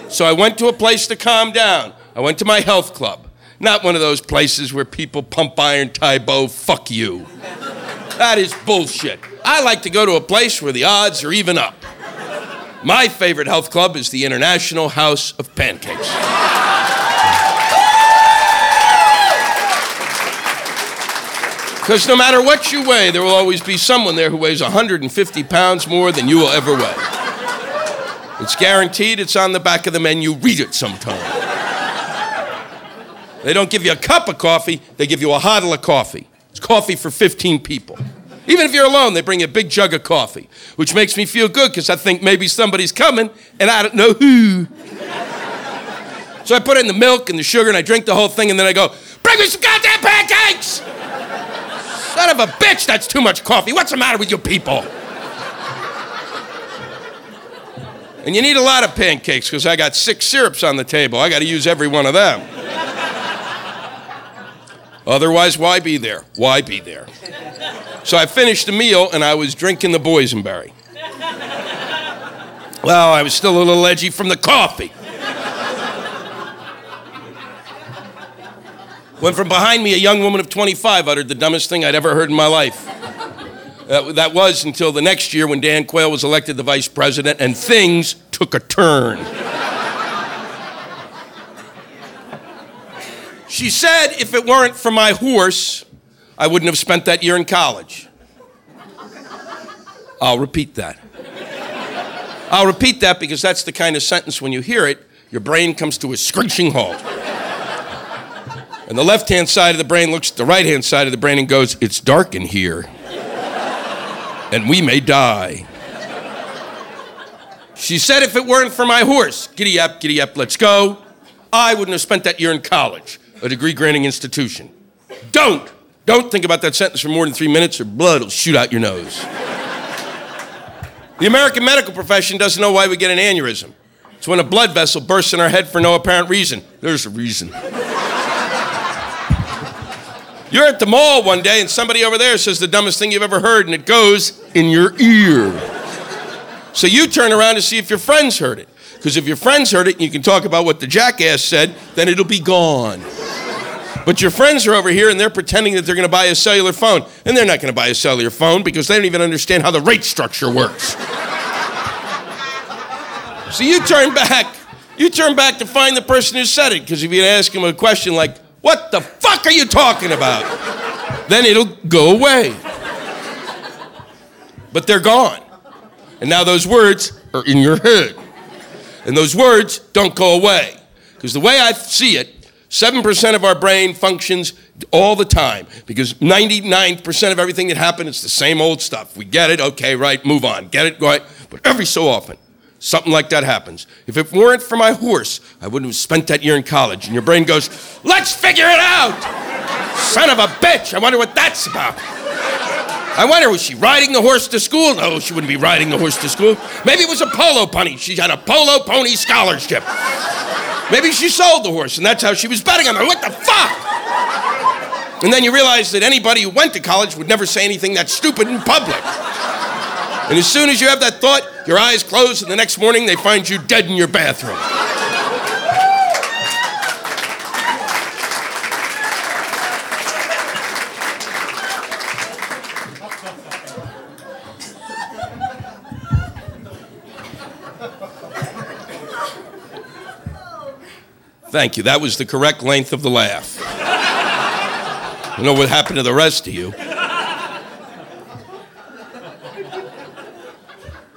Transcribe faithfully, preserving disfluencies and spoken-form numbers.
So I went to a place to calm down. I went to my health club. Not one of those places where people pump iron, Tybo, fuck you. That is bullshit. I like to go to a place where the odds are even up. My favorite health club is the International House of Pancakes. Because no matter what you weigh, there will always be someone there who weighs one hundred fifty pounds more than you will ever weigh. It's guaranteed. It's on the back of the menu. Read it sometime. They don't give you a cup of coffee. They give you a hodl of coffee. It's coffee for fifteen people. Even if you're alone, they bring you a big jug of coffee, which makes me feel good because I think maybe somebody's coming and I don't know who. So I put in the milk and the sugar and I drink the whole thing and then I go, bring me some goddamn pancakes! Son of a bitch, that's too much coffee. What's the matter with you people? And you need a lot of pancakes because I got six syrups on the table. I got to use every one of them. Otherwise, why be there? Why be there? So I finished the meal and I was drinking the boysenberry. Well, I was still a little edgy from the coffee. When from behind me, a young woman of twenty-five uttered the dumbest thing I'd ever heard in my life. Uh, that was until the next year when Dan Quayle was elected the vice president and things took a turn. She said if it weren't for my horse, I wouldn't have spent that year in college. I'll repeat that. I'll repeat that because that's the kind of sentence when you hear it, your brain comes to a screeching halt. And the left-hand side of the brain looks at the right-hand side of the brain and goes, it's dark in here. And we may die. She said if it weren't for my horse, giddy up, giddy up, let's go, I wouldn't have spent that year in college, a degree-granting institution. Don't, don't think about that sentence for more than three minutes or blood will shoot out your nose. The American medical profession doesn't know why we get an aneurysm. It's when a blood vessel bursts in our head for no apparent reason. There's a reason. You're at the mall one day and somebody over there says the dumbest thing you've ever heard and it goes in your ear. So you turn around to see if your friends heard it. Because if your friends heard it and you can talk about what the jackass said, then it'll be gone. But your friends are over here and they're pretending that they're going to buy a cellular phone. And they're not going to buy a cellular phone because they don't even understand how the rate structure works. So you turn back. You turn back to find the person who said it. Because if you ask him a question like, what the fuck are you talking about? Then it'll go away. But they're gone. And now those words are in your head. And those words don't go away. Because the way I see it, seven percent of our brain functions all the time. Because ninety-nine percent of everything that happens, it's the same old stuff. We get it, okay, right, move on. Get it, right. But every so often, something like that happens. If it weren't for my horse, I wouldn't have spent that year in college. And your brain goes, let's figure it out! Son of a bitch, I wonder what that's about. I wonder, was she riding the horse to school? No, she wouldn't be riding the horse to school. Maybe it was a polo pony. She had a polo pony scholarship. Maybe she sold the horse, and that's how she was betting on it. What the fuck? And then you realize that anybody who went to college would never say anything that stupid in public. And as soon as you have that thought, your eyes close, and the next morning they find you dead in your bathroom. Thank you. That was the correct length of the laugh. I don't know what happened to the rest of you.